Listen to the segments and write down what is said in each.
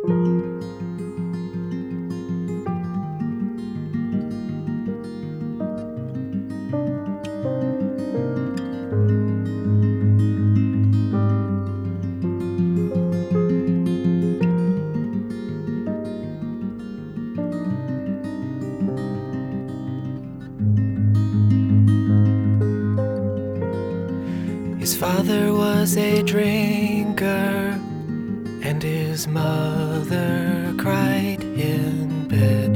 His father was a drinker, and his mother cried in bed,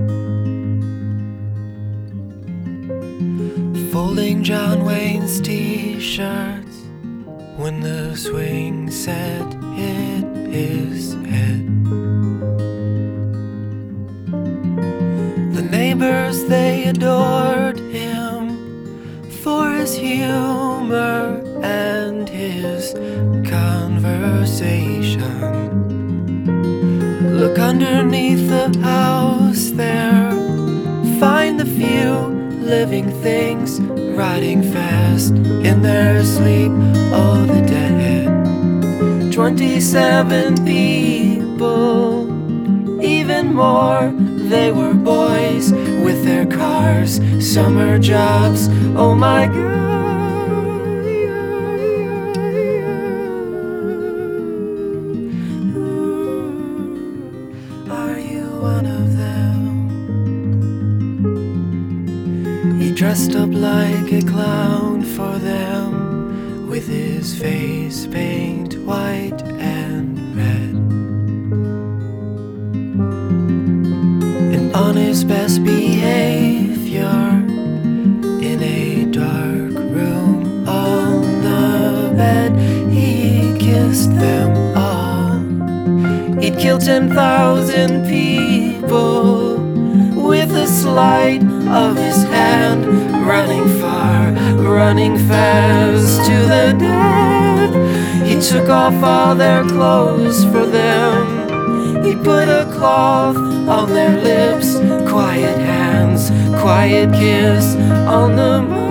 folding John Wayne's t-shirts when the swing set hit his head. The neighbors, they adored him for his humor and his conversation. Look underneath the house there, find the few living things riding fast in their sleep. Oh, the dead. 27 people, even more. They were boys with their cars, summer jobs. Oh my God. Are you one of them? He dressed up like a clown for them, with his face paint white and red. And on his best behavior, in a dark room on the bed, he kissed them all. He'd killed 10,000 people with a sleight of his hand, running far, running fast to the dead. He took off all their clothes for them. He put a cloth on their lips, quiet hands, quiet kiss on the moon.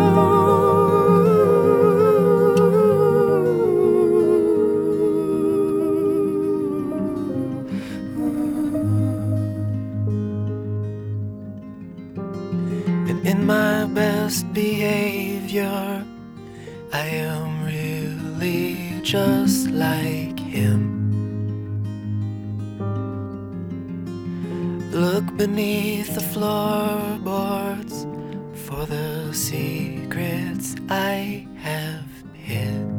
And in my best behavior, I am really just like him. Look beneath the floorboards for the secrets I have hid.